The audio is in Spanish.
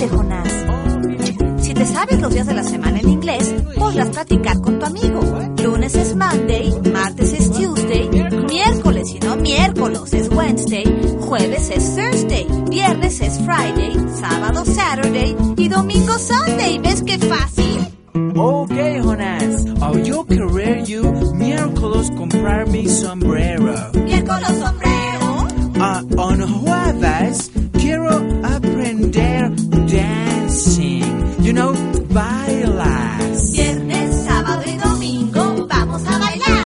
Aprende, Jonás. Si te sabes los días de la semana en inglés, podrás practicar con tu amigo. Lunes es Monday, martes es Tuesday, miércoles y no miércoles es Wednesday, jueves es Thursday, viernes es Friday, sábado Saturday y domingo Sunday. ¿Ves qué fácil? Okay, Jonás. Yo querer you miércoles comprar mi sombrero. ¿Miércoles sombrero?